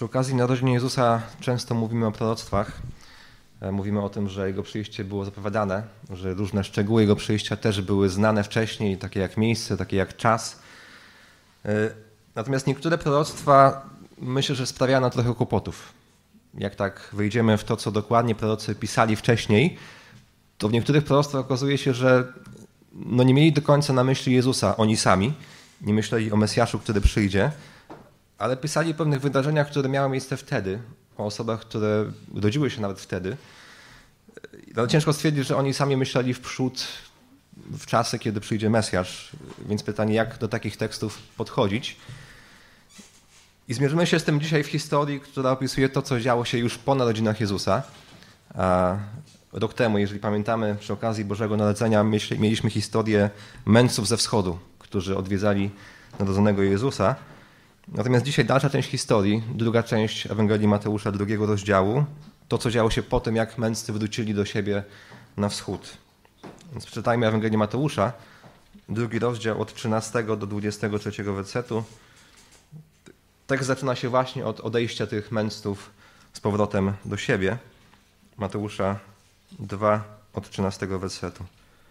Przy okazji narodzin Jezusa często mówimy o proroctwach. Mówimy o tym, że Jego przyjście było zapowiadane, że różne szczegóły Jego przyjścia też były znane wcześniej, takie jak miejsce, takie jak czas. Natomiast niektóre proroctwa myślę, że sprawiają nam trochę kłopotów. Jak tak wejdziemy w to, co dokładnie prorocy pisali wcześniej, to w niektórych proroctwach okazuje się, że nie mieli do końca na myśli Jezusa oni sami, nie myśleli o Mesjaszu, który przyjdzie, ale pisali o pewnych wydarzeniach, które miały miejsce wtedy, o osobach, które urodziły się nawet wtedy. Ale ciężko stwierdzić, że oni sami myśleli w przód, w czasy, kiedy przyjdzie Mesjasz. Więc pytanie, jak do takich tekstów podchodzić. I zmierzymy się z tym dzisiaj w historii, która opisuje to, co działo się już po narodzinach Jezusa. Rok temu, jeżeli pamiętamy, przy okazji Bożego Narodzenia mieliśmy historię mędrców ze wschodu, którzy odwiedzali narodzonego Jezusa. Natomiast dzisiaj dalsza część historii, druga część Ewangelii Mateusza, 2 rozdziału, to, co działo się po tym, jak mędrcy wrócili do siebie na wschód. Więc przeczytajmy Ewangelię Mateusza, 2 rozdział od 13 do 23 wersetu. Tekst zaczyna się właśnie od odejścia tych mędrców z powrotem do siebie. Mateusza 2 od 13 wersetu.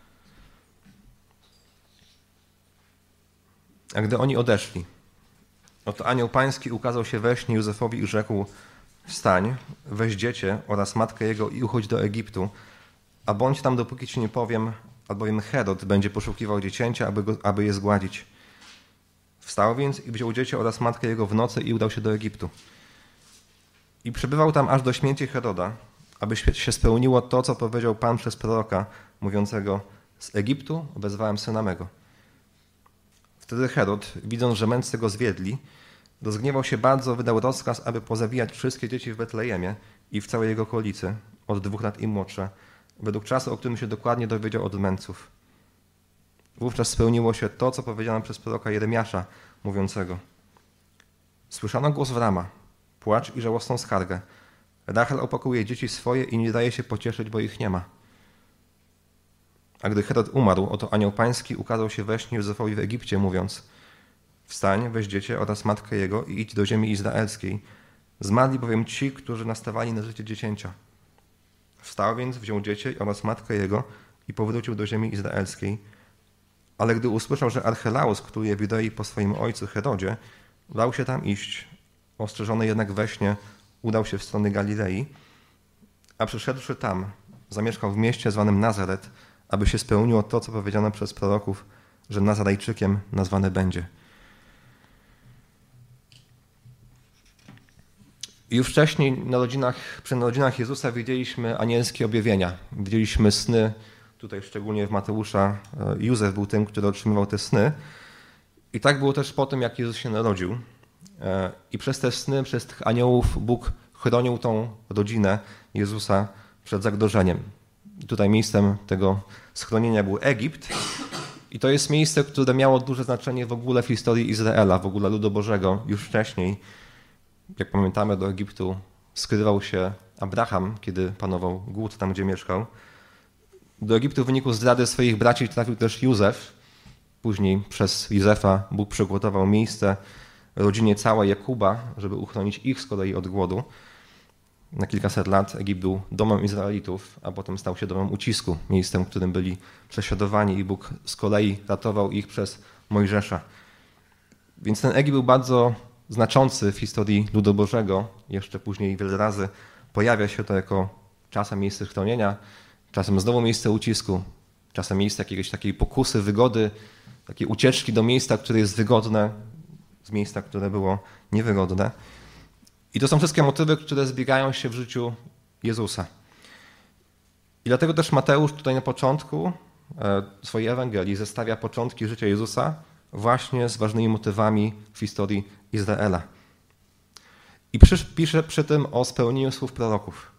A gdy oni odeszli, oto anioł pański ukazał się we śnie Józefowi i rzekł: wstań, weź dziecię oraz matkę jego i uchodź do Egiptu, a bądź tam, dopóki ci nie powiem, albowiem Herod będzie poszukiwał dziecięcia, aby je zgładzić. Wstał więc i wziął dziecię oraz matkę jego w nocy i udał się do Egiptu. I przebywał tam aż do śmierci Heroda, aby się spełniło to, co powiedział Pan przez proroka, mówiącego: z Egiptu wezwałem syna mego. Wtedy Herod, widząc, że mędrcy go zwiedli, rozgniewał się bardzo, wydał rozkaz, aby pozabijać wszystkie dzieci w Betlejemie i w całej jego okolicy, od 2 lat i młodsze, według czasu, o którym się dokładnie dowiedział od mędrców. Wówczas spełniło się to, co powiedziano przez proroka Jeremiasza, mówiącego: słyszano głos w Rama, płacz i żałosną skargę. Rachel opakuje dzieci swoje i nie daje się pocieszyć, bo ich nie ma. A gdy Herod umarł, oto anioł pański ukazał się we śnie Józefowi w Egipcie, mówiąc: wstań, weź dziecię oraz matkę jego i idź do ziemi izraelskiej. Zmarli bowiem ci, którzy nastawali na życie dziecięcia. Wstał więc, wziął dziecię oraz matkę jego i powrócił do ziemi izraelskiej. Ale gdy usłyszał, że Archelaus króluje w Judei po swoim ojcu Herodzie, dał się tam iść. Ostrzeżony jednak we śnie udał się w stronę Galilei, a przyszedłszy tam, zamieszkał w mieście zwanym Nazaret, aby się spełniło to, co powiedziano przez proroków, że Nazarejczykiem nazwany będzie. I już wcześniej przy narodzinach Jezusa widzieliśmy anielskie objawienia. Widzieliśmy sny, tutaj szczególnie w Mateusza Józef był tym, który otrzymywał te sny. I tak było też po tym, jak Jezus się narodził. I przez te sny, przez tych aniołów Bóg chronił tą rodzinę Jezusa przed zagrożeniem. I tutaj miejscem tego schronienia był Egipt. I to jest miejsce, które miało duże znaczenie w ogóle w historii Izraela, w ogóle ludu Bożego już wcześniej. Jak pamiętamy, do Egiptu skrywał się Abraham, kiedy panował głód tam, gdzie mieszkał. Do Egiptu w wyniku zdrady swoich braci trafił też Józef. Później przez Józefa Bóg przygotował miejsce rodzinie całej Jakuba, żeby uchronić ich z kolei od głodu. Na kilkaset lat Egipt był domem Izraelitów, a potem stał się domem ucisku, miejscem, w którym byli prześladowani i Bóg z kolei ratował ich przez Mojżesza. Więc ten Egipt był bardzo znaczący w historii ludu Bożego. Jeszcze później wiele razy pojawia się to jako czasem miejsce schronienia, czasem znowu miejsce ucisku, czasem miejsce jakiejś takiej pokusy, wygody, takiej ucieczki do miejsca, które jest wygodne, z miejsca, które było niewygodne. I to są wszystkie motywy, które zbiegają się w życiu Jezusa. I dlatego też Mateusz tutaj na początku swojej Ewangelii zestawia początki życia Jezusa właśnie z ważnymi motywami w historii Izraela. I pisze przy tym o spełnieniu słów proroków.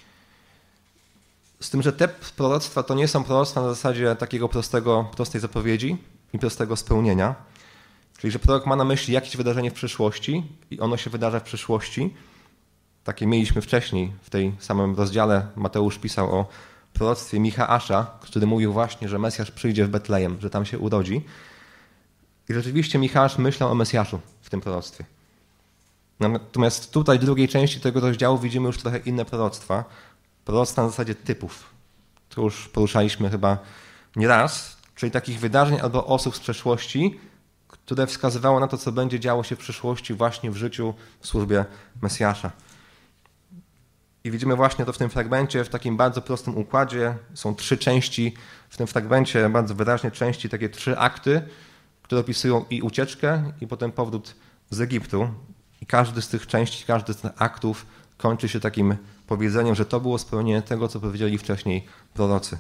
Z tym, że te proroctwa to nie są proroctwa na zasadzie takiego prostej zapowiedzi i prostego spełnienia. Czyli, że prorok ma na myśli jakieś wydarzenie w przyszłości i ono się wydarza w przyszłości. Takie mieliśmy wcześniej, w tej samym rozdziale Mateusz pisał o proroctwie Micheasza, który mówił właśnie, że Mesjasz przyjdzie w Betlejem, że tam się urodzi. I rzeczywiście Micheasz myślał o Mesjaszu w tym proroctwie. Natomiast tutaj w drugiej części tego rozdziału widzimy już trochę inne proroctwa. Proroctwa na zasadzie typów. To już poruszaliśmy chyba nie raz, czyli takich wydarzeń albo osób z przeszłości, które wskazywało na to, co będzie działo się w przyszłości właśnie w życiu, w służbie Mesjasza. I widzimy właśnie to w tym fragmencie, w takim bardzo prostym układzie. Są 3 części w tym fragmencie, bardzo wyraźnie części, takie 3 akty, które opisują i ucieczkę, i potem powrót z Egiptu. I każdy z tych części, każdy z tych aktów kończy się takim powiedzeniem, że to było spełnienie tego, co powiedzieli wcześniej prorocy.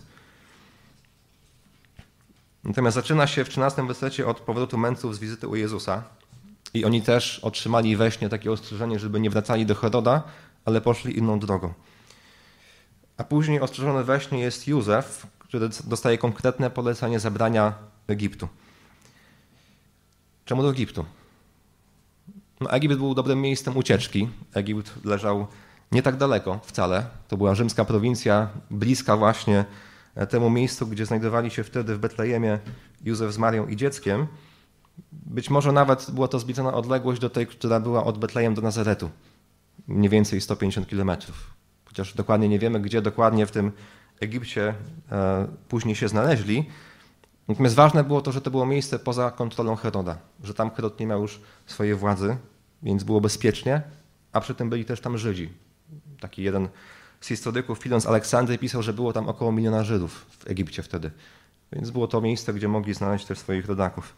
Natomiast zaczyna się w 13 wersecie od powrotu mędrców z wizyty u Jezusa. I oni też otrzymali we śnie takie ostrzeżenie, żeby nie wracali do Heroda, ale poszli inną drogą. A później ostrzeżony we śnie jest Józef, który dostaje konkretne polecenie zabrania Egiptu. Czemu do Egiptu? Egipt był dobrym miejscem ucieczki. Egipt leżał nie tak daleko wcale. To była rzymska prowincja, bliska właśnie temu miejscu, gdzie znajdowali się wtedy w Betlejemie Józef z Marią i dzieckiem. Być może nawet była to zbliżona odległość do tej, która była od Betlejem do Nazaretu. Mniej więcej 150 kilometrów. Chociaż dokładnie nie wiemy, gdzie dokładnie w tym Egipcie później się znaleźli. Natomiast ważne było to, że to było miejsce poza kontrolą Heroda, że tam Herod nie miał już swojej władzy, więc było bezpiecznie, a przy tym byli też tam Żydzi. Taki jeden z historyków, Filon z Aleksandrii, pisał, że było tam około 1 miliona Żydów w Egipcie wtedy. Więc było to miejsce, gdzie mogli znaleźć też swoich rodaków.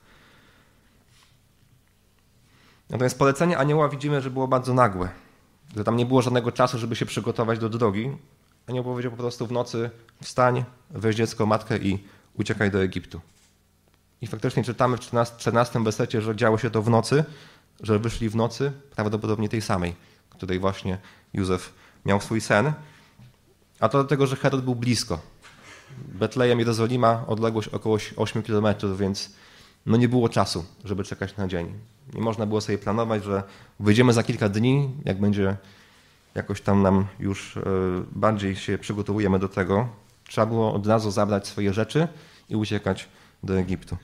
Natomiast polecenie anioła widzimy, że było bardzo nagłe, że tam nie było żadnego czasu, żeby się przygotować do drogi. Anioł powiedział po prostu w nocy: wstań, weź dziecko, matkę i uciekaj do Egiptu. I faktycznie czytamy w 14 wersecie, że działo się to w nocy, że wyszli w nocy, prawdopodobnie tej samej, której właśnie Józef miał swój sen. A to dlatego, że Herod był blisko. Betlejem, Jerozolima, odległość około 8 kilometrów, więc nie było czasu, żeby czekać na dzień. Nie można było sobie planować, że wyjdziemy za kilka dni, jak będzie jakoś tam nam już bardziej się przygotowujemy do tego. Trzeba było od razu zabrać swoje rzeczy i uciekać do Egiptu.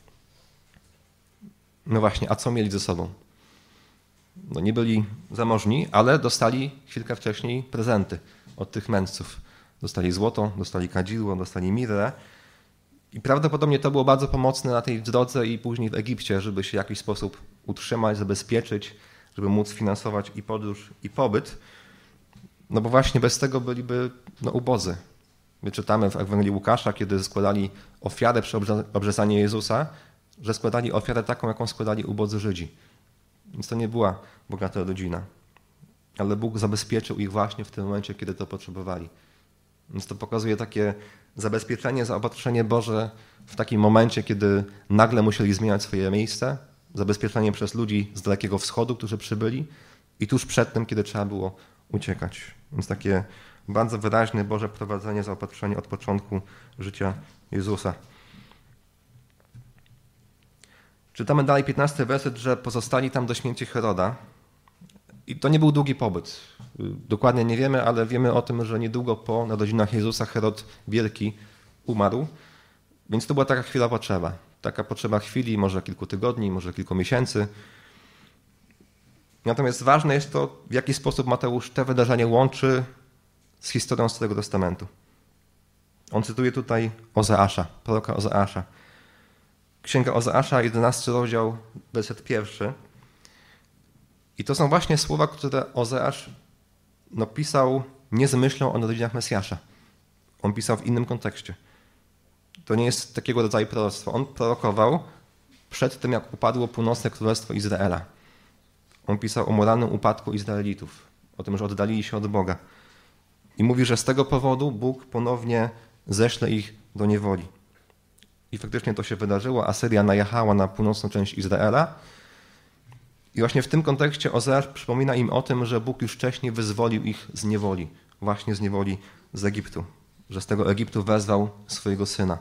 No właśnie, a co mieli ze sobą? Nie byli zamożni, ale dostali chwilkę wcześniej prezenty od tych mędrców. Dostali złoto, dostali kadzidło, dostali mirrę. I prawdopodobnie to było bardzo pomocne na tej drodze i później w Egipcie, żeby się w jakiś sposób utrzymać, zabezpieczyć, żeby móc finansować i podróż, i pobyt. No bo właśnie bez tego byliby ubodzy. My czytamy w Ewangelii Łukasza, kiedy składali ofiarę przy obrzezaniu Jezusa, że składali ofiarę taką, jaką składali ubodzy Żydzi. Więc to nie była bogata rodzina. Ale Bóg zabezpieczył ich właśnie w tym momencie, kiedy to potrzebowali. Więc to pokazuje takie zabezpieczenie, zaopatrzenie Boże w takim momencie, kiedy nagle musieli zmieniać swoje miejsce, zabezpieczenie przez ludzi z Dalekiego Wschodu, którzy przybyli i tuż przed tym, kiedy trzeba było uciekać. Więc takie bardzo wyraźne Boże prowadzenie, zaopatrzenie od początku życia Jezusa. Czytamy dalej 15 werset, że pozostali tam do śmierci Heroda. I to nie był długi pobyt. Dokładnie nie wiemy, ale wiemy o tym, że niedługo po narodzinach Jezusa Herod Wielki umarł. Więc to była taka chwila potrzeba. Taka potrzeba chwili, może kilku tygodni, może kilku miesięcy. Natomiast ważne jest to, w jaki sposób Mateusz te wydarzenia łączy z historią Starego Testamentu. On cytuje tutaj Ozeasza, proroka Ozeasza. Księga Ozeasza, 11 rozdział, werset 1. I to są właśnie słowa, które Ozeasz pisał nie z myślą o narodzinach Mesjasza. On pisał w innym kontekście. To nie jest takiego rodzaju proroctwo. On prorokował przed tym, jak upadło północne królestwo Izraela. On pisał o moralnym upadku Izraelitów, o tym, że oddalili się od Boga. I mówi, że z tego powodu Bóg ponownie ześle ich do niewoli. I faktycznie to się wydarzyło. Asyria najechała na północną część Izraela. I właśnie w tym kontekście Ozeasz przypomina im o tym, że Bóg już wcześniej wyzwolił ich z niewoli. Właśnie z niewoli z Egiptu. Że z tego Egiptu wezwał swojego Syna.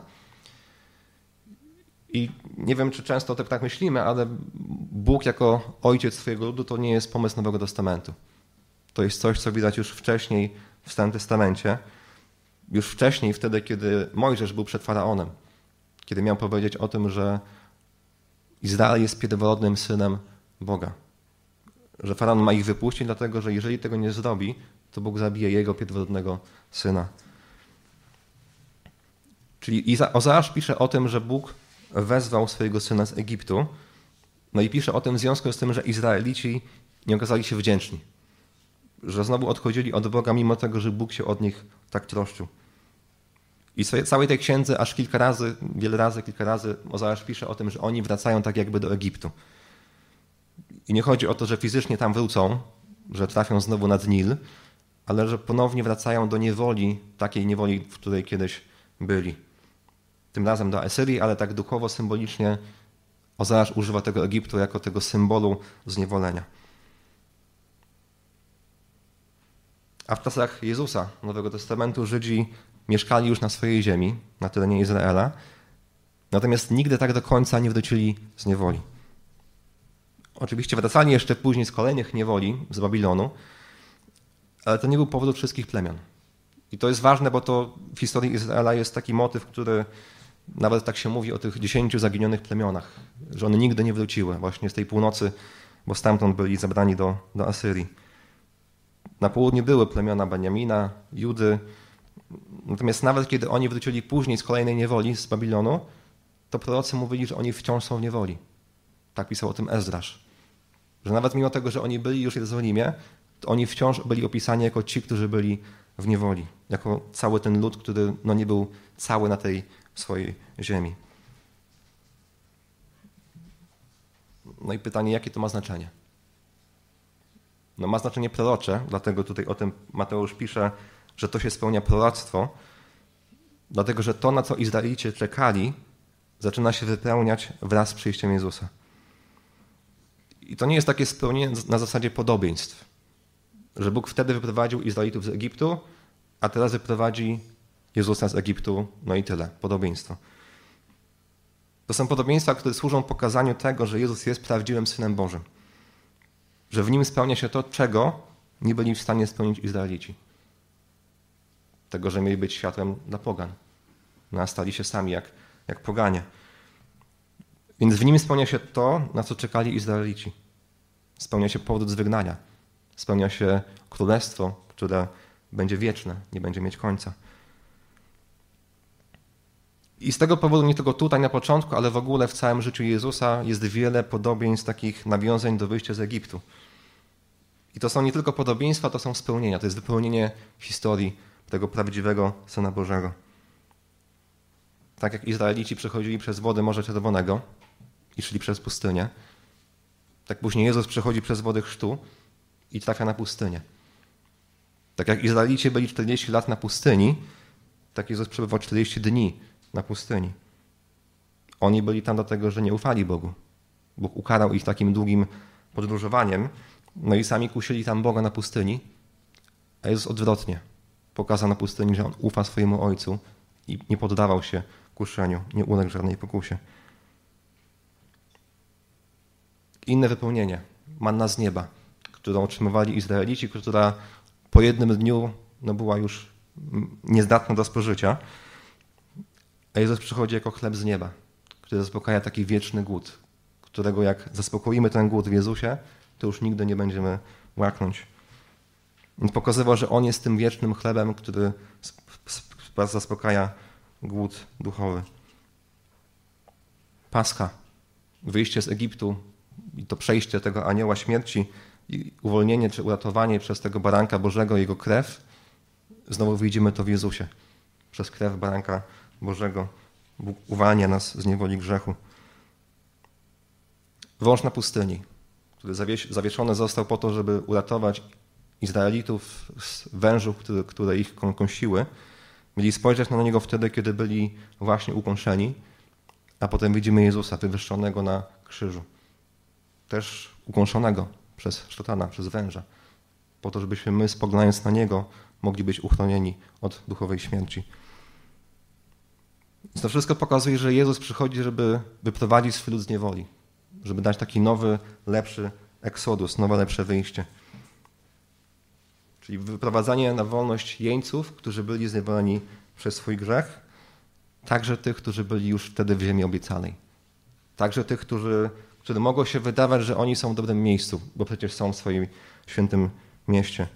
I nie wiem, czy często tak myślimy, ale Bóg jako ojciec swojego ludu to nie jest pomysł Nowego Testamentu. To jest coś, co widać już wcześniej w Starym Testamencie. Już wcześniej, wtedy, kiedy Mojżesz był przed Faraonem. Kiedy miał powiedzieć o tym, że Izrael jest pierworodnym synem Boga. że Faraon ma ich wypuścić, dlatego że jeżeli tego nie zrobi, to Bóg zabije jego pierworodnego syna. Czyli Ozeasz pisze o tym, że Bóg wezwał swojego syna z Egiptu, no i pisze o tym w związku z tym, że Izraelici nie okazali się wdzięczni. Że znowu odchodzili od Boga, mimo tego, że Bóg się od nich tak troszczył. I w całej tej księdze aż kilka razy Ozeasz pisze o tym, że oni wracają tak jakby do Egiptu. I nie chodzi o to, że fizycznie tam wrócą, że trafią znowu nad Nil, ale że ponownie wracają do niewoli, takiej niewoli, w której kiedyś byli. Tym razem do Asyrii, ale tak duchowo, symbolicznie Ozeasz używa tego Egiptu jako tego symbolu zniewolenia. A w czasach Jezusa, Nowego Testamentu, Żydzi mieszkali już na swojej ziemi, na terenie Izraela, natomiast nigdy tak do końca nie wrócili z niewoli. Oczywiście wracali jeszcze później z kolejnych niewoli z Babilonu, ale to nie był powrót wszystkich plemion. I to jest ważne, bo to w historii Izraela jest taki motyw, który nawet tak się mówi o tych 10 zaginionych plemionach, że one nigdy nie wróciły właśnie z tej północy, bo stamtąd byli zabrani do Asyrii. Na południu były plemiona Beniamina, Judy, natomiast nawet kiedy oni wrócili później z kolejnej niewoli, z Babilonu, to prorocy mówili, że oni wciąż są w niewoli. Tak pisał o tym Ezdrasz. Że nawet mimo tego, że oni byli już w Jerozolimie, to oni wciąż byli opisani jako ci, którzy byli w niewoli. Jako cały ten lud, który nie był cały na tej swojej ziemi. No i pytanie, jakie to ma znaczenie? No ma znaczenie prorocze, dlatego tutaj o tym Mateusz pisze, że to się spełnia proroctwo, dlatego że to, na co Izraelicie czekali, zaczyna się wypełniać wraz z przyjściem Jezusa. I to nie jest takie spełnienie na zasadzie podobieństw, że Bóg wtedy wyprowadził Izraelitów z Egiptu, a teraz wyprowadzi Jezusa z Egiptu, no i tyle, podobieństwo. To są podobieństwa, które służą pokazaniu tego, że Jezus jest prawdziwym Synem Bożym. Że w Nim spełnia się to, czego nie byli w stanie spełnić Izraelici. Tego, że mieli być światłem dla pogan. No a stali się sami jak poganie. Więc w Nim spełnia się to, na co czekali Izraelici. Spełnia się powrót z wygnania. Spełnia się królestwo, które będzie wieczne, nie będzie mieć końca. I z tego powodu, nie tylko tutaj na początku, ale w ogóle w całym życiu Jezusa jest wiele podobieństw, takich nawiązań do wyjścia z Egiptu. I to są nie tylko podobieństwa, to są spełnienia. To jest wypełnienie historii tego prawdziwego Syna Bożego. Tak jak Izraelici przechodzili przez wody Morza Czerwonego i szli przez pustynię, tak później Jezus przechodzi przez wodę chrztu i trafia na pustynię. Tak jak Izraelici byli 40 lat na pustyni, tak Jezus przebywał 40 dni na pustyni. Oni byli tam dlatego, że nie ufali Bogu. Bóg ukarał ich takim długim podróżowaniem, no i sami kusili tam Boga na pustyni, a Jezus odwrotnie pokazał na pustyni, że On ufa swojemu Ojcu i nie poddawał się kuszeniu, nie uległ żadnej pokusie. Inne wypełnienie, manna z nieba, którą otrzymywali Izraelici, która po jednym dniu była już niezdatna do spożycia, a Jezus przychodzi jako chleb z nieba, który zaspokaja taki wieczny głód, którego jak zaspokoimy ten głód w Jezusie, to już nigdy nie będziemy łaknąć. Więc pokazywał, że On jest tym wiecznym chlebem, który zaspokaja głód duchowy. Pascha, wyjście z Egiptu i to przejście tego anioła śmierci i uwolnienie czy uratowanie przez tego baranka Bożego, Jego krew, znowu widzimy to w Jezusie. Przez krew baranka Bożego Bóg uwalnia nas z niewoli grzechu. Wąż na pustyni, który zawieszony został po to, żeby uratować Izraelitów z wężów, które ich kąsiły. Mieli spojrzeć na niego wtedy, kiedy byli właśnie ukąszeni, a potem widzimy Jezusa wywyższonego na krzyżu. Też ukąszonego przez szatana, przez węża. Po to, żebyśmy my, spoglądając na Niego, mogli być uchronieni od duchowej śmierci. Więc to wszystko pokazuje, że Jezus przychodzi, żeby wyprowadzić swój lud z niewoli. Żeby dać taki nowy, lepszy eksodus, nowe, lepsze wyjście. Czyli wyprowadzanie na wolność jeńców, którzy byli zniewoleni przez swój grzech, także tych, którzy byli już wtedy w ziemi obiecanej. Także tych, które mogło się wydawać, że oni są w dobrym miejscu, bo przecież są w swoim świętym mieście.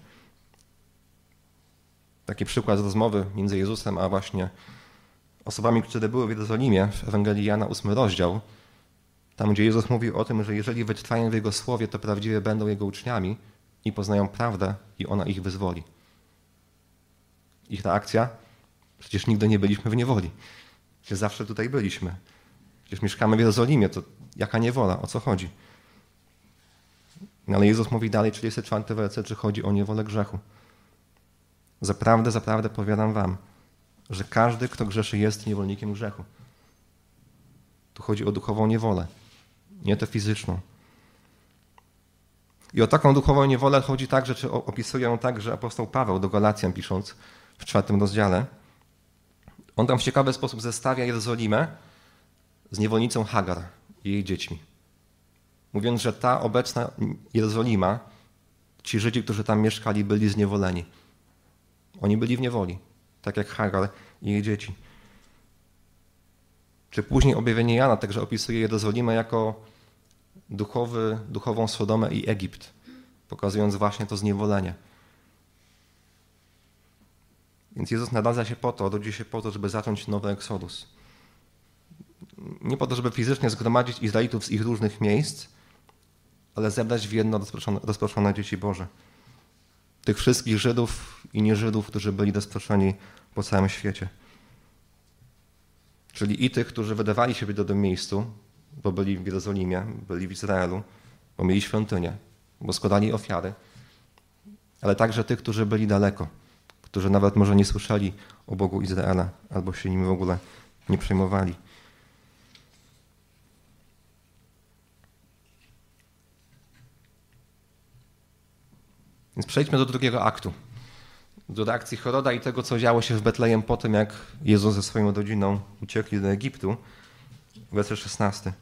Taki przykład z rozmowy między Jezusem a właśnie osobami, które były w Jerozolimie w Ewangelii Jana 8 rozdział, tam gdzie Jezus mówi o tym, że jeżeli wytrwają w Jego słowie, to prawdziwie będą Jego uczniami i poznają prawdę i ona ich wyzwoli. Ich reakcja? Przecież nigdy nie byliśmy w niewoli. Przecież zawsze tutaj byliśmy. Przecież mieszkamy w Jerozolimie, to jaka niewola? O co chodzi? No ale Jezus mówi dalej, 34 werset, że chodzi o niewolę grzechu. Zaprawdę, zaprawdę powiadam wam, że każdy, kto grzeszy, jest niewolnikiem grzechu. Tu chodzi o duchową niewolę, nie tę fizyczną. I o taką duchową niewolę chodzi także, czy opisuje ją także apostoł Paweł do Galacjan pisząc w 4 rozdziale. On tam w ciekawy sposób zestawia Jerozolimę z niewolnicą Hagar i jej dziećmi. Mówiąc, że ta obecna Jerozolima, ci Żydzi, którzy tam mieszkali, byli zniewoleni. Oni byli w niewoli, tak jak Hagar i jej dzieci. Czy później objawienie Jana także opisuje Jerozolimę jako duchową Sodomę i Egipt, pokazując właśnie to zniewolenie. Więc Jezus naradza się po to, rodzi się po to, żeby zacząć nowy Eksodus. Nie po to, żeby fizycznie zgromadzić Izraelitów z ich różnych miejsc, ale zebrać w jedno rozproszone dzieci Boże. Tych wszystkich Żydów i nieżydów, którzy byli rozproszeni po całym świecie. Czyli i tych, którzy wydawali się być do tym miejscu, bo byli w Jerozolimie, byli w Izraelu, bo mieli świątynię, bo składali ofiary, ale także tych, którzy byli daleko, którzy nawet może nie słyszeli o Bogu Izraela, albo się nim w ogóle nie przejmowali. Więc przejdźmy do drugiego aktu, do reakcji Heroda i tego, co działo się w Betlejem po tym, jak Jezus ze swoją rodziną uciekli do Egiptu. Werset 16.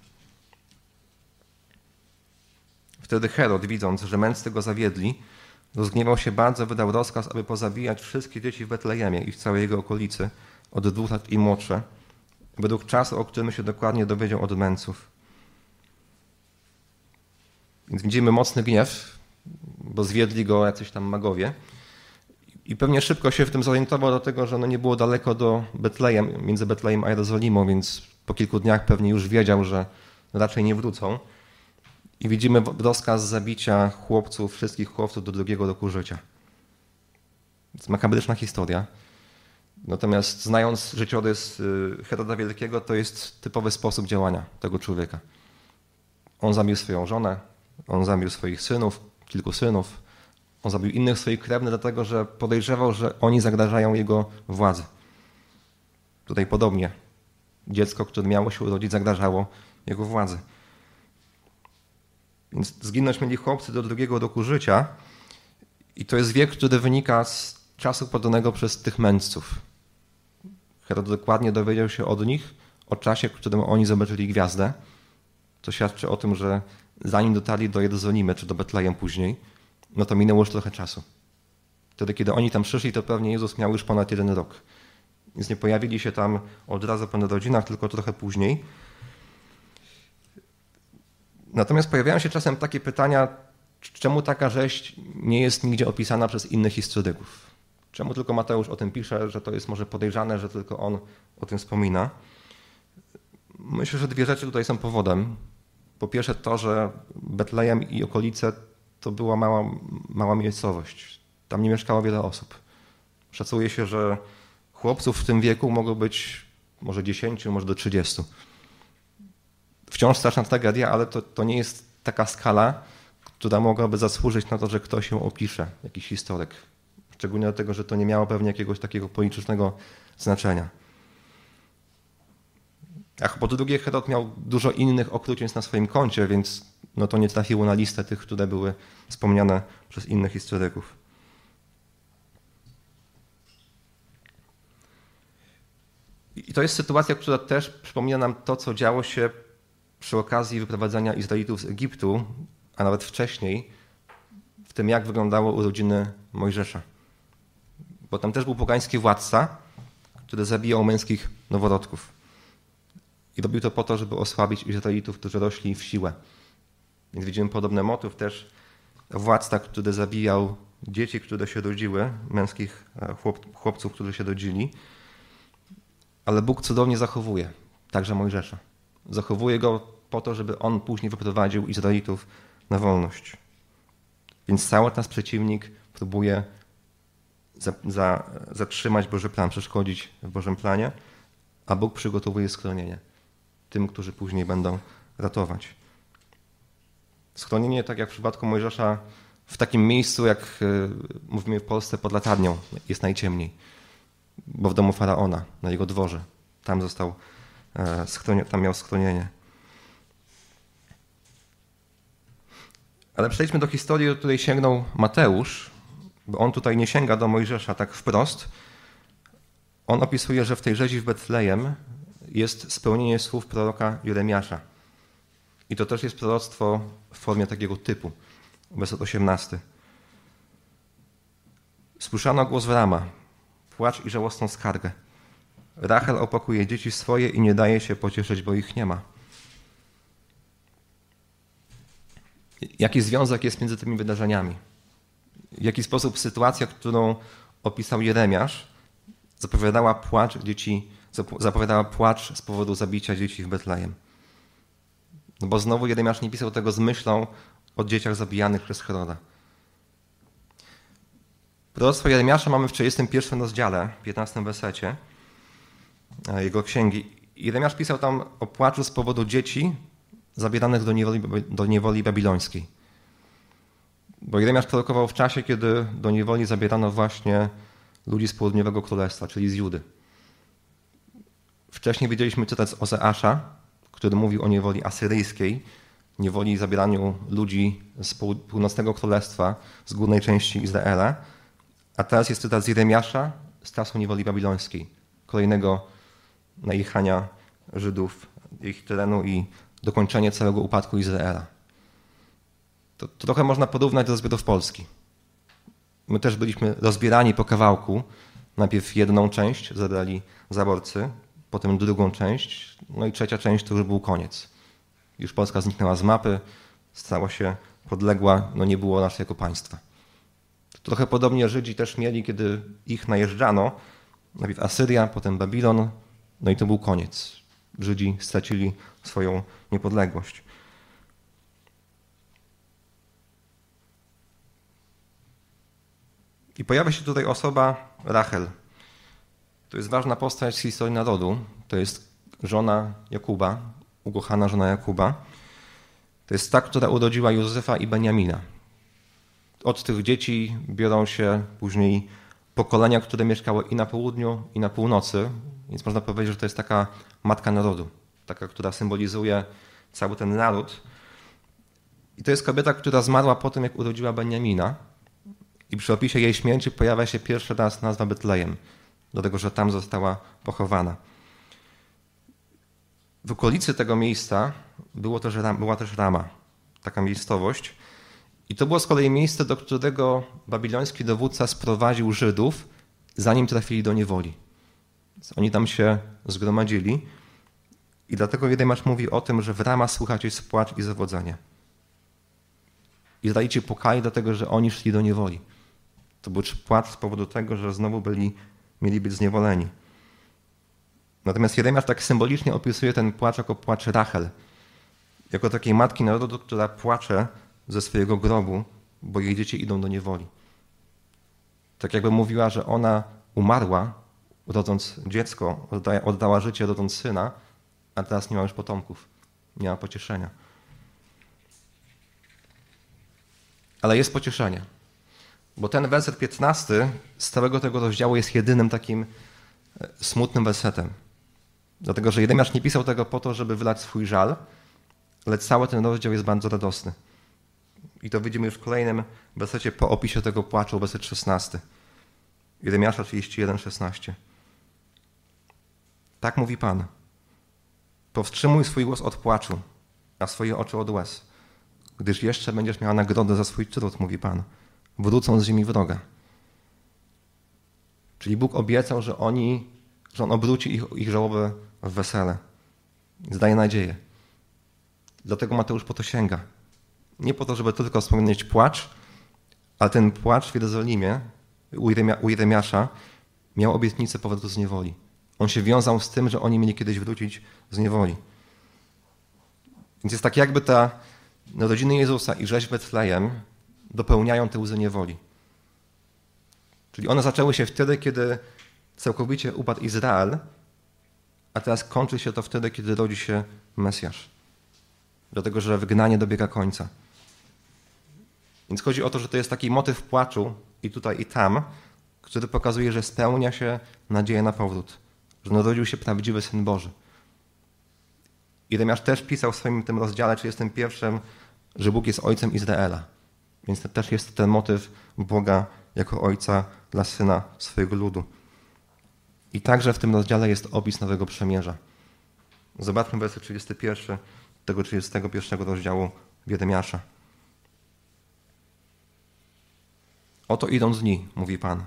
Wtedy Herod, widząc, że mędrcy go zawiedli, rozgniewał się bardzo, wydał rozkaz, aby pozabijać wszystkie dzieci w Betlejemie i w całej jego okolicy, od 2 lat i młodsze, według czasu, o którym się dokładnie dowiedział od mędrców. Więc widzimy mocny gniew, bo zwiedli go jacyś tam magowie. I pewnie szybko się w tym zorientował do tego, że ono nie było daleko do Betlejem, między Betlejem a Jerozolimą, więc po kilku dniach pewnie już wiedział, że raczej nie wrócą. I widzimy rozkaz zabicia chłopców, wszystkich chłopców do 2 roku życia. To jest makabryczna historia. Natomiast znając życiorys Heroda Wielkiego, to jest typowy sposób działania tego człowieka. On zabił swoją żonę, on zabił swoich synów, kilku synów, on zabił innych swoich krewnych, dlatego że podejrzewał, że oni zagrażają jego władzy. Tutaj podobnie. Dziecko, które miało się urodzić, zagrażało jego władzy. Więc zginąć mieli chłopcy do 2 roku życia i to jest wiek, który wynika z czasu podanego przez tych mędrców. Herod dokładnie dowiedział się od nich o czasie, w którym oni zobaczyli gwiazdę, co świadczy o tym, że zanim dotarli do Jerozolimy czy do Betlejem później, no to minęło już trochę czasu. Wtedy, kiedy oni tam przyszli, to pewnie Jezus miał już ponad 1 rok. Więc nie pojawili się tam od razu po narodzinach, tylko trochę później. Natomiast pojawiają się czasem takie pytania, czemu taka rzeź nie jest nigdzie opisana przez innych historyków? Czemu tylko Mateusz o tym pisze, że to jest może podejrzane, że tylko on o tym wspomina? Myślę, że 2 rzeczy tutaj są powodem. Po pierwsze to, że Betlejem i okolice to była mała miejscowość. Tam nie mieszkało wiele osób. Szacuje się, że chłopców w tym wieku mogło być może 10, może do 30. Wciąż straszna tragedia, ale to nie jest taka skala, która mogłaby zasłużyć na to, że ktoś ją opisze, jakiś historyk. Szczególnie dlatego, że to nie miało pewnie jakiegoś takiego politycznego znaczenia. A po drugie, Herod miał dużo innych okrucieństw na swoim koncie, więc no to nie trafiło na listę tych, które były wspomniane przez innych historyków. I to jest sytuacja, która też przypomina nam to, co działo się przy okazji wyprowadzania Izraelitów z Egiptu, a nawet wcześniej, w tym jak wyglądało urodziny Mojżesza. Bo tam też był pogański władca, który zabijał męskich noworodków. I robił to po to, żeby osłabić Izraelitów, którzy rośli w siłę Więc widzimy podobny motyw też władca, który zabijał dzieci, które się rodziły, męskich chłopców, którzy się rodzili. Ale Bóg cudownie zachowuje także Mojżesza. Zachowuje go po to, żeby on później wyprowadził Izraelitów na wolność. Więc cały czas przeciwnik próbuje zatrzymać Boży plan, przeszkodzić w Bożym planie, a Bóg przygotowuje schronienie tym, którzy później będą ratować. Schronienie, tak jak w przypadku Mojżesza, w takim miejscu, jak mówimy w Polsce, pod latarnią, jest najciemniej, bo w domu Faraona, na jego dworze, tam tam miał schronienie. Ale przejdźmy do historii, do której sięgnął Mateusz, bo on tutaj nie sięga do Mojżesza tak wprost. On opisuje, że w tej rzezi w Betlejem jest spełnienie słów proroka Jeremiasza. I to też jest proroctwo w formie takiego typu. Werset 18. Słyszano głos Rama, płacz i żałosną skargę. Rachel opłakuje dzieci swoje i nie daje się pocieszyć, bo ich nie ma. Jaki związek jest między tymi wydarzeniami? W jaki sposób sytuacja, którą opisał Jeremiasz, zapowiadała płacz z powodu zabicia dzieci w Betlejem? No bo znowu Jeremiasz nie pisał tego z myślą o dzieciach zabijanych przez Heroda. Proroctwo Jeremiasza mamy w 31 rozdziale, 15 wersecie jego księgi. Jeremiasz pisał tam o płaczu z powodu dzieci zabieranych do niewoli babilońskiej. Bo Jeremiasz prorokował w czasie, kiedy do niewoli zabierano właśnie ludzi z południowego królestwa, czyli z Judy. Wcześniej widzieliśmy cytat z Ozeasza, który mówił o niewoli asyryjskiej, niewoli i zabieraniu ludzi z północnego królestwa, z górnej części Izraela. A teraz jest cytat z Jeremiasza z czasu niewoli babilońskiej, kolejnego najechania Żydów, ich terenu i dokończenie całego upadku Izraela. To trochę można porównać do rozbiorów Polski. My też byliśmy rozbierani po kawałku. Najpierw jedną część zabrali zaborcy, potem drugą część, no i trzecia część to już był koniec. Już Polska zniknęła z mapy, stała się podległa, no nie było nas jako państwa. Trochę podobnie Żydzi też mieli, kiedy ich najeżdżano. Najpierw Asyria, potem Babilon, no i to był koniec. Żydzi stracili swoją niepodległość. I pojawia się tutaj osoba Rachel. To jest ważna postać z historii narodu. To jest żona Jakuba, ukochana żona Jakuba. To jest ta, która urodziła Józefa i Beniamina. Od tych dzieci biorą się później pokolenia, które mieszkały i na południu, i na północy. Więc można powiedzieć, że to jest taka matka narodu. Taka, która symbolizuje cały ten naród. I to jest kobieta, która zmarła po tym, jak urodziła Beniamina. I przy opisie jej śmierci pojawia się pierwszy raz nazwa Betlejem, dlatego że tam została pochowana. W okolicy tego miejsca była też Rama, taka miejscowość. I to było z kolei miejsce, do którego babiloński dowódca sprowadził Żydów, zanim trafili do niewoli. Więc oni tam się zgromadzili i dlatego Jeremiasz mówi o tym, że w Rama słychać jest płacz i zawodzenie. Izraelici płakali dlatego, że oni szli do niewoli. To był płacz z powodu tego, że znowu mieli być zniewoleni. Natomiast Jeremiasz tak symbolicznie opisuje ten płacz jako płacz Rachel, jako takiej matki narodu, która płacze ze swojego grobu, bo jej dzieci idą do niewoli. Tak jakby mówiła, że ona umarła, rodząc dziecko, oddała życie, rodząc syna, a teraz nie ma już potomków, nie ma pocieszenia. Ale jest pocieszenie, bo ten werset 15 z całego tego rozdziału jest jedynym takim smutnym wersetem. Dlatego, że Jeremiasz nie pisał tego po to, żeby wylać swój żal, ale cały ten rozdział jest bardzo radosny. I to widzimy już w kolejnym wersecie po opisie tego płaczu, werset 16. Jeremiasza 31:16. Tak mówi Pan. Powstrzymuj swój głos od płaczu, a swoje oczy od łez, gdyż jeszcze będziesz miała nagrodę za swój trud, mówi Pan, wrócą z ziemi wroga. Czyli Bóg obiecał, że On obróci ich żałobę w wesele. Zdaje nadzieję. Dlatego Mateusz po to sięga. nie po to, żeby tylko wspomnieć płacz, ale ten płacz w Jerozolimie u Jeremiasza miał obietnicę powrotu z niewoli. On się wiązał z tym, że oni mieli kiedyś wrócić z niewoli. Więc jest tak jakby ta narodziny Jezusa i rzeź Betlejem dopełniają te łzy niewoli. Czyli one zaczęły się wtedy, kiedy całkowicie upadł Izrael, a teraz kończy się to wtedy, kiedy rodzi się Mesjasz. Dlatego, że wygnanie dobiega końca. Więc chodzi o to, że to jest taki motyw płaczu i tutaj, i tam, który pokazuje, że spełnia się nadzieja na powrót, że narodził się prawdziwy Syn Boży. Jeremiasz też pisał w swoim tym rozdziale 31, że Bóg jest Ojcem Izraela. Więc to też jest ten motyw Boga jako Ojca dla Syna swojego ludu. I także w tym rozdziale jest opis Nowego Przymierza. Zobaczmy werset 31 tego 31 rozdziału Jeremiasza. Oto idą dni, mówi Pan,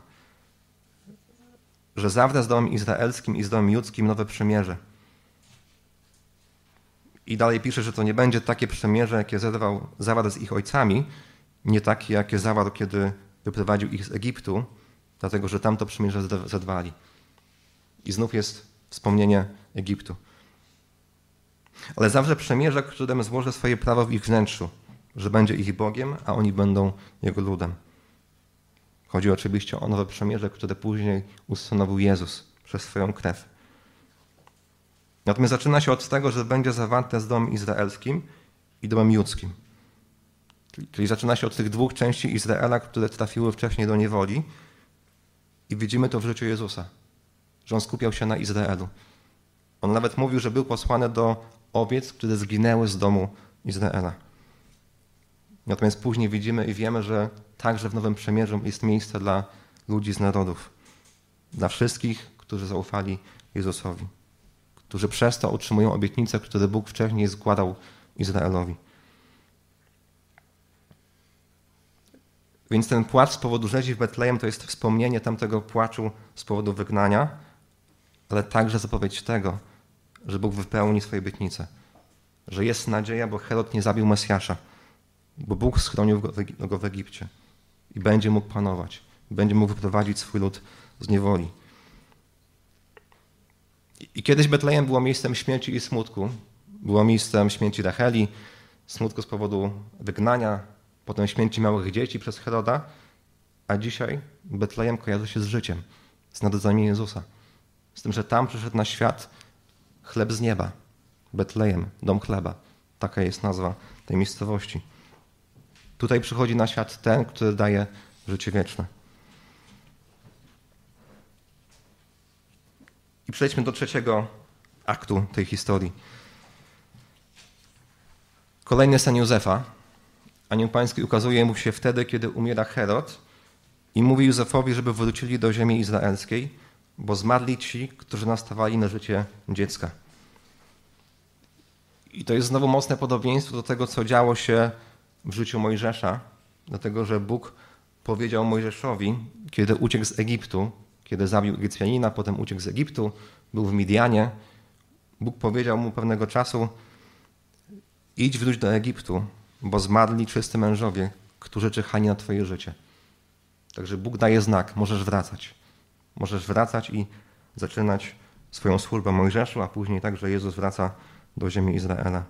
że zawrę z domem izraelskim i z domem judzkim nowe przymierze. I dalej pisze, że to nie będzie takie przymierze, jakie zawarł z ich ojcami, nie takie, jakie zawarł, kiedy wyprowadził ich z Egiptu, dlatego że tamto przymierze zerwali. I znów jest wspomnienie Egiptu. Ale zawrze przymierze, którym złoży swoje prawo w ich wnętrzu, że będzie ich Bogiem, a oni będą Jego ludem. Chodzi oczywiście o nowe przymierze, które później ustanowił Jezus przez swoją krew. Natomiast zaczyna się od tego, że będzie zawarte z domem izraelskim i domem judzkim. Czyli zaczyna się od tych dwóch części Izraela, które trafiły wcześniej do niewoli i widzimy to w życiu Jezusa, że On skupiał się na Izraelu. On nawet mówił, że był posłany do owiec, które zginęły z domu Izraela. Natomiast później widzimy i wiemy, że także w Nowym Przymierzu jest miejsce dla ludzi z narodów. Dla wszystkich, którzy zaufali Jezusowi. Którzy przez to otrzymują obietnice, które Bóg wcześniej składał Izraelowi. Więc ten płacz z powodu rzezi w Betlejem to jest wspomnienie tamtego płaczu z powodu wygnania, ale także zapowiedź tego, że Bóg wypełni swoje obietnice. Że jest nadzieja, bo Herod nie zabił Mesjasza, bo Bóg schronił go w Egipcie i będzie mógł panować, będzie mógł wyprowadzić swój lud z niewoli. I kiedyś Betlejem było miejscem śmierci i smutku. Było miejscem śmierci Racheli, smutku z powodu wygnania, potem śmierci małych dzieci przez Heroda, a dzisiaj Betlejem kojarzy się z życiem, z narodzeniem Jezusa. Z tym, że tam przyszedł na świat chleb z nieba. Betlejem, dom chleba. Taka jest nazwa tej miejscowości. Tutaj przychodzi na świat ten, który daje życie wieczne. I przejdźmy do trzeciego aktu tej historii. Kolejny sen Józefa. Anioł Pański ukazuje mu się wtedy, kiedy umiera Herod i mówi Józefowi, żeby wrócili do ziemi izraelskiej, bo zmarli ci, którzy nastawali na życie dziecka. I to jest znowu mocne podobieństwo do tego, co działo się w życiu Mojżesza, dlatego że Bóg powiedział Mojżeszowi, kiedy uciekł z Egiptu, kiedy zabił Egipcjanina, potem uciekł z Egiptu, był w Midianie, Bóg powiedział mu pewnego czasu: idź, wróć do Egiptu, bo zmarli wszyscy mężowie, którzy czekali na twoje życie. Także Bóg daje znak, możesz wracać. Możesz wracać i zaczynać swoją służbę Mojżeszu, a później także Jezus wraca do ziemi Izraela.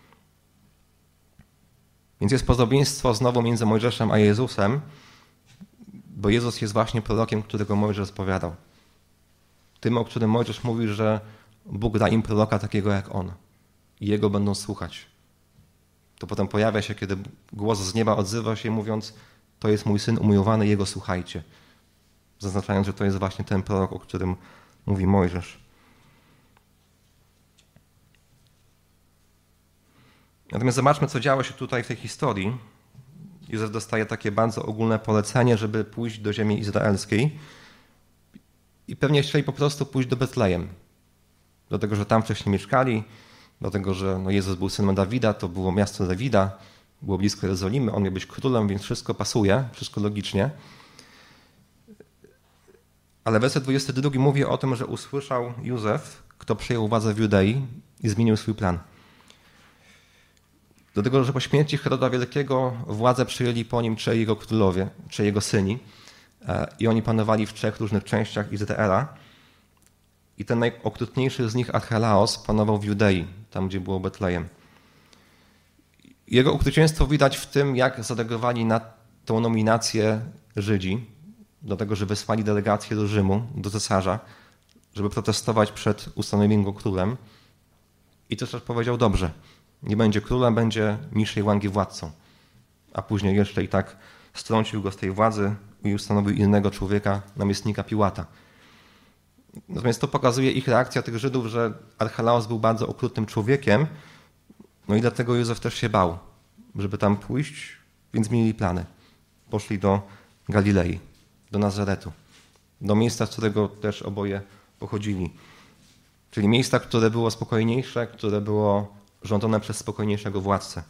Więc jest podobieństwo znowu między Mojżeszem a Jezusem, bo Jezus jest właśnie prorokiem, którego Mojżesz spowiadał. Tym, o którym Mojżesz mówi, że Bóg da im proroka takiego jak on i jego będą słuchać. To potem pojawia się, kiedy głos z nieba odzywa się, mówiąc: to jest mój syn umiłowany, jego słuchajcie. Zaznaczając, że to jest właśnie ten prorok, o którym mówi Mojżesz. Natomiast zobaczmy, co działo się tutaj w tej historii. Józef dostaje takie bardzo ogólne polecenie, żeby pójść do ziemi izraelskiej i pewnie chcieli po prostu pójść do Betlejem. Dlatego, że tam wcześniej mieszkali, dlatego, że Jezus był synem Dawida, to było miasto Dawida, było blisko Jerozolimy, on miał być królem, więc wszystko pasuje, wszystko logicznie. Ale werset 22 mówi o tym, że usłyszał Józef, kto przejął władzę w Judei i zmienił swój plan. Do tego, że po śmierci Heroda Wielkiego władzę przyjęli po nim trzej jego królowie, trzej jego syni i oni panowali w 3 różnych częściach Izraela. I ten najokrutniejszy z nich, Archelaos, panował w Judei, tam gdzie było Betlejem. Jego okrucieństwo widać w tym, jak zareagowali na tą nominację Żydzi, do tego, że wysłali delegację do Rzymu, do cesarza, żeby protestować przed ustanowieniem go królem. I cesarz powiedział, dobrze, nie będzie królem, będzie niższej rangi władcą. A później jeszcze i tak strącił go z tej władzy i ustanowił innego człowieka, namiestnika Piłata. Natomiast to pokazuje ich reakcja tych Żydów, że Archelaos był bardzo okrutnym człowiekiem, no i dlatego Józef też się bał, żeby tam pójść, więc mieli plany. Poszli do Galilei, do Nazaretu, do miejsca, z którego też oboje pochodzili. Czyli miejsca, które było spokojniejsze, które było rządzone przez spokojniejszego władcę.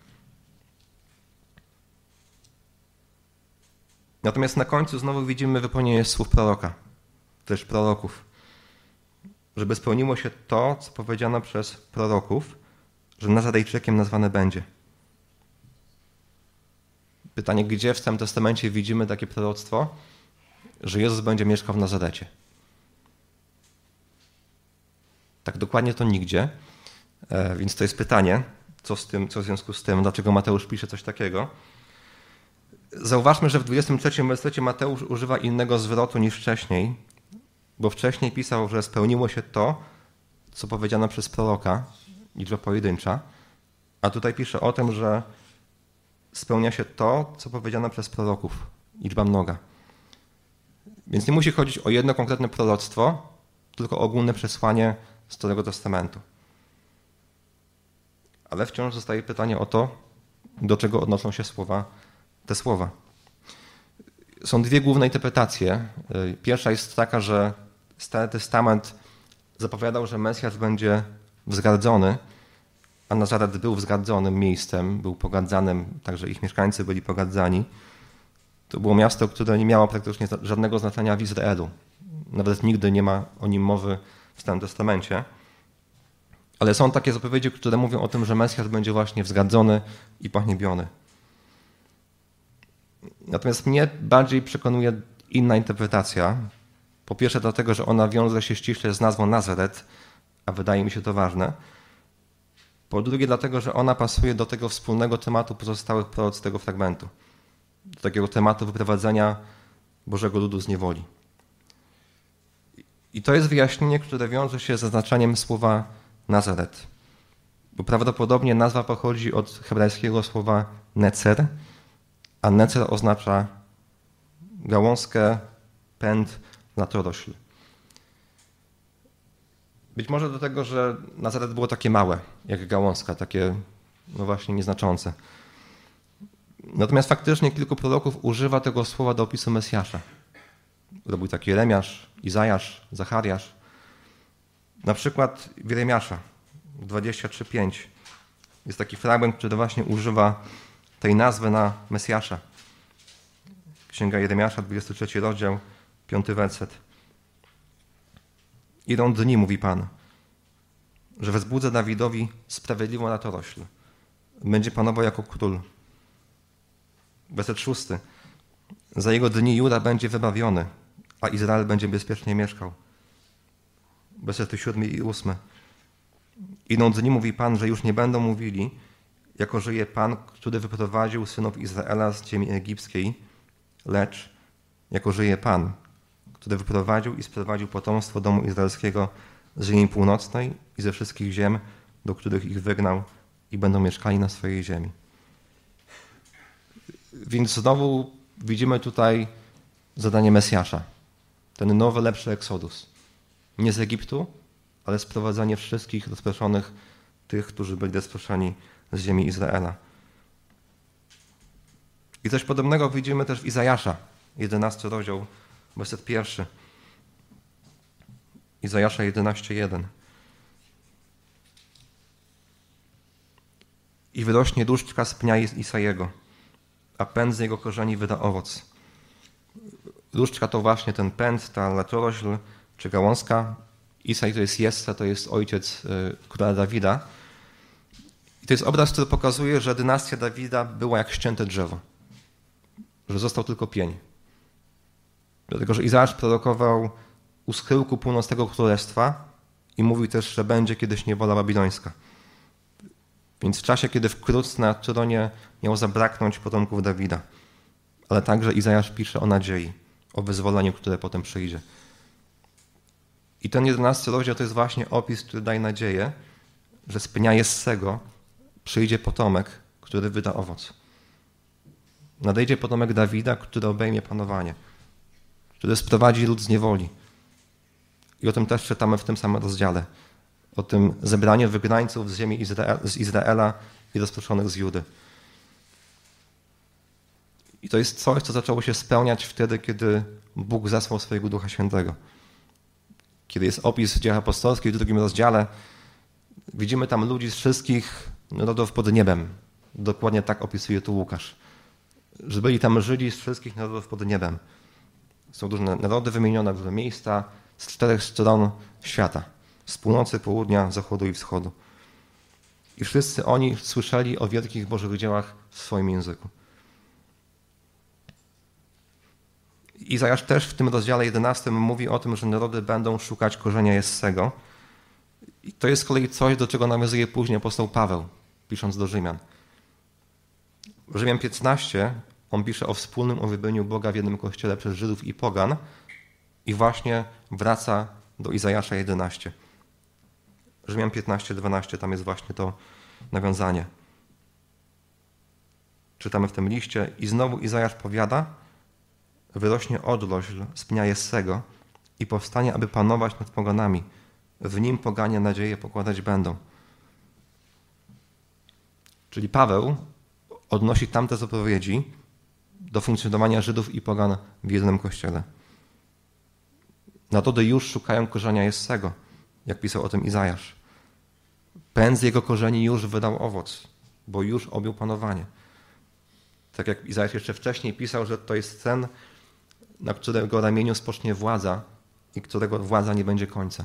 Natomiast na końcu znowu widzimy wypełnienie słów proroka, też proroków, żeby spełniło się to, co powiedziano przez proroków, że Nazarejczykiem nazwany będzie. Pytanie, gdzie w Starym Testamencie widzimy takie proroctwo, że Jezus będzie mieszkał w Nazarecie? Tak dokładnie to nigdzie, więc to jest pytanie, co w związku z tym, dlaczego Mateusz pisze coś takiego. Zauważmy, że w 23 wersecie Mateusz używa innego zwrotu niż wcześniej, bo wcześniej pisał, że spełniło się to, co powiedziano przez proroka, liczba pojedyncza, a tutaj pisze o tym, że spełnia się to, co powiedziano przez proroków, liczba mnoga. Więc nie musi chodzić o jedno konkretne proroctwo, tylko ogólne przesłanie Starego Testamentu. Ale wciąż zostaje pytanie o to, do czego odnoszą się te słowa. Są dwie główne interpretacje. Pierwsza jest taka, że Stary Testament zapowiadał, że Mesjasz będzie wzgardzony, a Nazaret był wzgardzonym miejscem, był pogardzanym, także ich mieszkańcy byli pogardzani. To było miasto, które nie miało praktycznie żadnego znaczenia w Izraelu. Nawet nigdy nie ma o nim mowy w Starym Testamencie. Ale są takie zapowiedzi, które mówią o tym, że Mesjasz będzie właśnie wzgardzony i pochniebiony. Natomiast mnie bardziej przekonuje inna interpretacja. Po pierwsze dlatego, że ona wiąże się ściśle z nazwą Nazaret, a wydaje mi się to ważne. Po drugie dlatego, że ona pasuje do tego wspólnego tematu pozostałych proroc tego fragmentu. Do takiego tematu wyprowadzenia Bożego ludu z niewoli. I to jest wyjaśnienie, które wiąże się ze znaczeniem słowa Nazaret. Bo prawdopodobnie nazwa pochodzi od hebrajskiego słowa necer, a necer oznacza gałązkę, pęd, latorośl. Być może do tego, że Nazaret było takie małe, jak gałązka, takie no właśnie nieznaczące. Natomiast faktycznie kilku proroków używa tego słowa do opisu Mesjasza. Robił taki Jeremiasz, Izajasz, Zachariasz. Na przykład w Jeremiasza 23:5 jest taki fragment, który właśnie używa tej nazwy na Mesjasza. Księga Jeremiasza, 23 rozdział, 5 werset. Idą dni, mówi Pan, że wezbudzę Dawidowi sprawiedliwą latorośl. Będzie panował jako król. Werset 6. Za jego dni Juda będzie wybawiony, a Izrael będzie bezpiecznie mieszkał. Wersety 7 i 8. Idą dni, mówi Pan, że już nie będą mówili, jako żyje Pan, który wyprowadził synów Izraela z ziemi egipskiej, lecz jako żyje Pan, który wyprowadził i sprowadził potomstwo domu izraelskiego z ziemi północnej i ze wszystkich ziem, do których ich wygnał i będą mieszkali na swojej ziemi. Więc znowu widzimy tutaj zadanie Mesjasza. Ten nowy, lepszy Exodus. Nie z Egiptu, ale sprowadzanie wszystkich rozproszonych, tych, którzy byli rozproszeni z ziemi Izraela. I coś podobnego widzimy też w Izajasza, 11 rozdział, werset 1. Izajasza 11:1. I wyrośnie różdżka z pnia Isajego, a pęd z jego korzeni wyda owoc. Różdżka to właśnie ten pęd, ta latorośl czy gałązka. Isaj to jest Jesse, to jest ojciec króla Dawida. I to jest obraz, który pokazuje, że dynastia Dawida była jak ścięte drzewo, że został tylko pień. Dlatego, że Izajasz prorokował u schyłku północnego królestwa i mówił też, że będzie kiedyś niewola babilońska. Więc w czasie, kiedy wkrótce na tronie miało zabraknąć potomków Dawida. Ale także Izajasz pisze o nadziei, o wyzwoleniu, które potem przyjdzie. I ten 11 rozdział to jest właśnie opis, który daje nadzieję, że z pnia Jessego przyjdzie potomek, który wyda owoc. Nadejdzie potomek Dawida, który obejmie panowanie, który sprowadzi lud z niewoli. I o tym też czytamy w tym samym rozdziale. O tym zebraniu wygnańców z ziemi z Izraela i rozproszonych z Judy. I to jest coś, co zaczęło się spełniać wtedy, kiedy Bóg zesłał swojego Ducha Świętego. Kiedy jest opis dzieł apostolskich w 2 rozdziale, widzimy tam ludzi z wszystkich narodów pod niebem. Dokładnie tak opisuje tu Łukasz. Że byli tam Żydzi z wszystkich narodów pod niebem. Są różne narody wymienione, różne miejsca z 4 stron świata. Z północy, południa, zachodu i wschodu. I wszyscy oni słyszeli o wielkich Bożych dziełach w swoim języku. Izajasz też w tym rozdziale 11 mówi o tym, że narody będą szukać korzenia Jessego. I to jest z kolei coś, do czego nawiązuje później apostoł Paweł, pisząc do Rzymian. W Rzymian 15 on pisze o wspólnym uwielbieniu Boga w jednym kościele przez Żydów i pogan i właśnie wraca do Izajasza 11. Rzymian 15:12, tam jest właśnie to nawiązanie. Czytamy w tym liście i znowu Izajasz powiada, wyrośnie odrośl z pnia Jessego i powstanie, aby panować nad poganami. W nim poganie nadzieję pokładać będą. Czyli Paweł odnosi tamte zapowiedzi do funkcjonowania Żydów i pogan w jednym kościele. Narody już szukają korzenia Jessego, jak pisał o tym Izajasz. Pęd z jego korzeni już wydał owoc, bo już objął panowanie. Tak jak Izajasz jeszcze wcześniej pisał, że to jest ten, na którego ramieniu spocznie władza i którego władza nie będzie końca.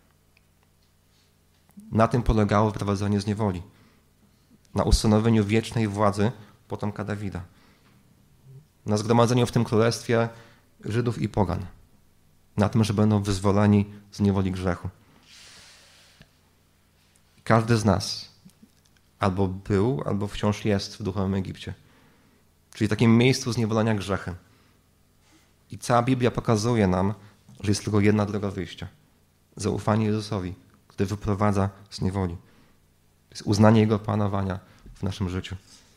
Na tym polegało wyprowadzenie z niewoli. Na ustanowieniu wiecznej władzy potomka Dawida. Na zgromadzeniu w tym królestwie Żydów i pogan. Na tym, że będą wyzwoleni z niewoli grzechu. Każdy z nas albo był, albo wciąż jest w duchowym Egipcie. Czyli takim miejscu zniewolenia grzechem. I cała Biblia pokazuje nam, że jest tylko jedna droga wyjścia. Zaufanie Jezusowi, który wyprowadza z niewoli. To jest uznanie Jego panowania w naszym życiu.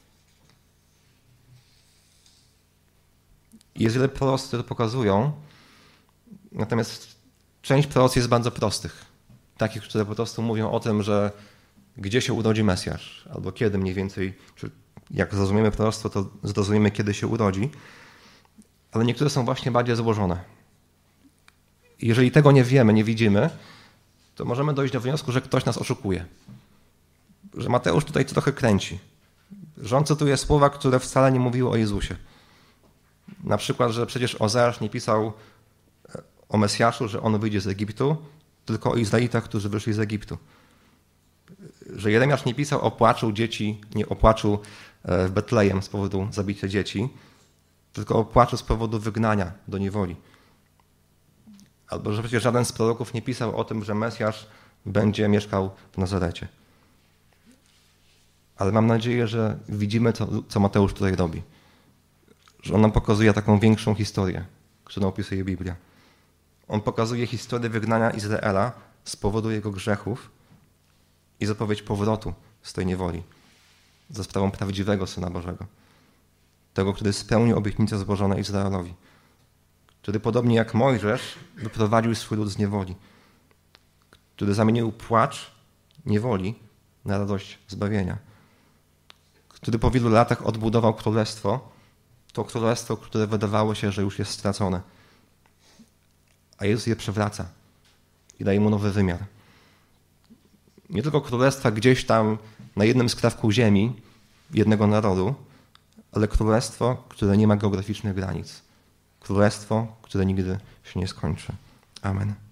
Jest wiele proroc, które to pokazują, natomiast część proroc jest bardzo prostych. Takich, które po prostu mówią o tym, że gdzie się urodzi Mesjasz, albo kiedy mniej więcej, czy jak zrozumiemy proroctwo, to zrozumiemy, kiedy się urodzi. Ale niektóre są właśnie bardziej złożone. Jeżeli tego nie wiemy, nie widzimy, to możemy dojść do wniosku, że ktoś nas oszukuje. Że Mateusz tutaj trochę kręci. Że on cytuje słowa, które wcale nie mówiły o Jezusie. Na przykład, że przecież Ozeasz nie pisał o Mesjaszu, że on wyjdzie z Egiptu, tylko o Izraelitach, którzy wyszli z Egiptu. Że Jeremiasz nie pisał o płaczu dzieci, nie o płaczu w Betlejem z powodu zabicia dzieci, tylko o płaczu z powodu wygnania do niewoli. Albo że przecież żaden z proroków nie pisał o tym, że Mesjasz będzie mieszkał w Nazarecie. Ale mam nadzieję, że widzimy, co Mateusz tutaj robi. Że on nam pokazuje taką większą historię, którą opisuje Biblia. On pokazuje historię wygnania Izraela z powodu jego grzechów i zapowiedź powrotu z tej niewoli za sprawą prawdziwego Syna Bożego. Tego, który spełnił obietnice złożone Izraelowi. Który podobnie jak Mojżesz wyprowadził swój lud z niewoli. Który zamienił płacz niewoli na radość zbawienia. Który po wielu latach odbudował królestwo, to królestwo, które wydawało się, że już jest stracone. A Jezus je przewraca i daje mu nowy wymiar. Nie tylko królestwa gdzieś tam na jednym skrawku ziemi, jednego narodu, ale królestwo, które nie ma geograficznych granic. Królestwo, które nigdy się nie skończy. Amen.